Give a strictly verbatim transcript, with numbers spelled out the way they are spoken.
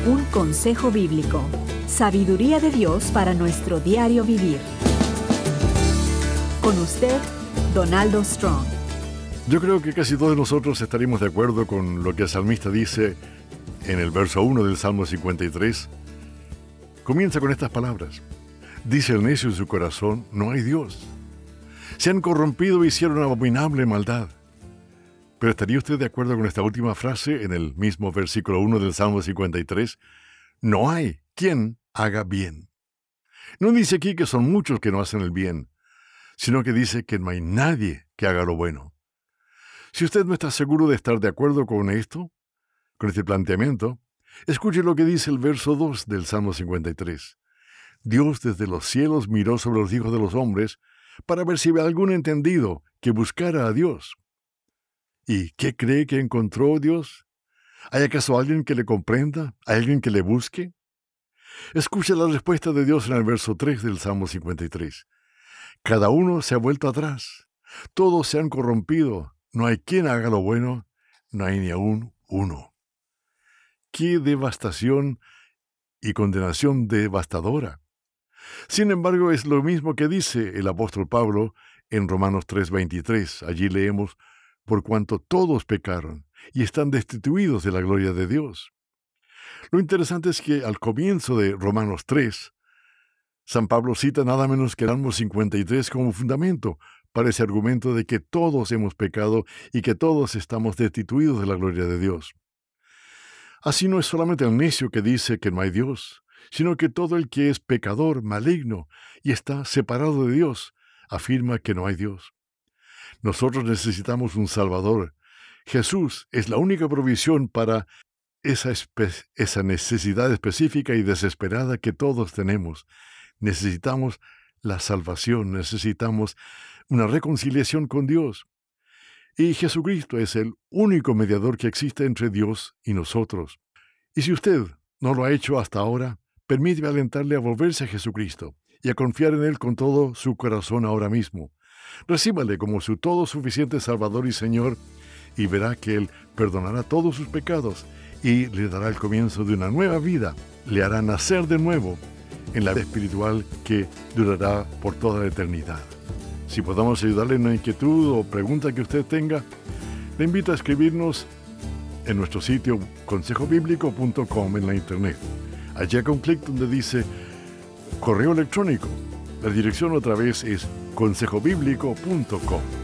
Un consejo bíblico. Sabiduría de Dios para nuestro diario vivir. Con usted, Donaldo Strong. Yo creo que casi todos nosotros estaríamos de acuerdo con lo que el salmista dice en el verso uno del Salmo cincuenta y tres. Comienza con estas palabras. Dice el necio en su corazón, no hay Dios. Se han corrompido e hicieron abominable maldad. Pero ¿estaría usted de acuerdo con esta última frase en el mismo versículo uno del Salmo cincuenta y tres? No hay quien haga bien. No dice aquí que son muchos que no hacen el bien, sino que dice que no hay nadie que haga lo bueno. Si usted no está seguro de estar de acuerdo con esto, con este planteamiento, escuche lo que dice el verso dos del Salmo cincuenta y tres. Dios desde los cielos miró sobre los hijos de los hombres para ver si había algún entendido que buscara a Dios. ¿Y qué cree que encontró Dios? ¿Hay acaso alguien que le comprenda? ¿Hay alguien que le busque? Escuche la respuesta de Dios en el verso tres del Salmo cincuenta y tres. Cada uno se ha vuelto atrás. Todos se han corrompido. No hay quien haga lo bueno. No hay ni aún uno. ¡Qué devastación y condenación devastadora! Sin embargo, es lo mismo que dice el apóstol Pablo en Romanos tres veintitrés. Allí leemos, por cuanto todos pecaron y están destituidos de la gloria de Dios. Lo interesante es que al comienzo de Romanos tres, San Pablo cita nada menos que el Salmo cincuenta y tres como fundamento para ese argumento de que todos hemos pecado y que todos estamos destituidos de la gloria de Dios. Así no es solamente el necio que dice que no hay Dios, sino que todo el que es pecador, maligno y está separado de Dios, afirma que no hay Dios. Nosotros necesitamos un Salvador. Jesús es la única provisión para esa, espe- esa necesidad específica y desesperada que todos tenemos. Necesitamos la salvación, necesitamos una reconciliación con Dios. Y Jesucristo es el único mediador que existe entre Dios y nosotros. Y si usted no lo ha hecho hasta ahora, permítame alentarle a volverse a Jesucristo y a confiar en Él con todo su corazón ahora mismo. Recíbale como su todo suficiente Salvador y Señor y verá que Él perdonará todos sus pecados y le dará el comienzo de una nueva vida. Le hará nacer de nuevo en la vida espiritual que durará por toda la eternidad. Si podamos ayudarle en una inquietud o pregunta que usted tenga, le invito a escribirnos en nuestro sitio consejo bíblico punto com en la internet. Allí haga un clic donde dice correo electrónico. La dirección otra vez es consejo bíblico punto com.